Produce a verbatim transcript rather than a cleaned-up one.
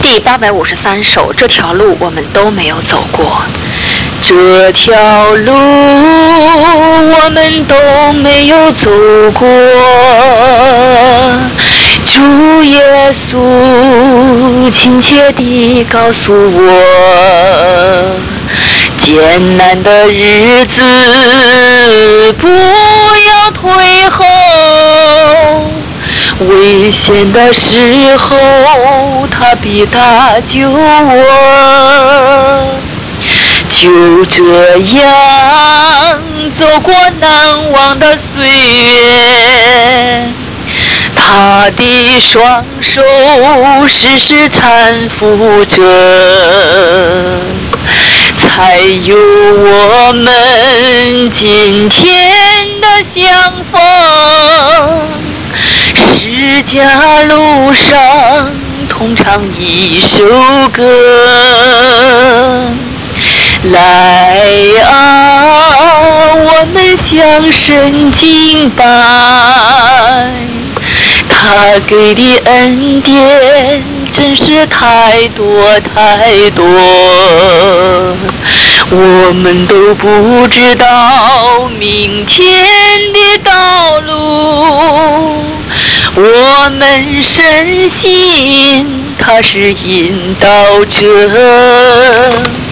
第八百五十三首，这条路我们都没有走过。 这条路我们都没有走过，主耶稣亲切地告诉我，艰难的日子不要退后，危险的时候他必搭救我。就这样走过难忘的岁月，他的双手时时搀扶着，才有我们今天的相逢。释迦路上同唱一首歌，来啊，我们向神敬拜，他给的恩典真是太多太多，我们都不知道明天的道路，我们深信他是引导者。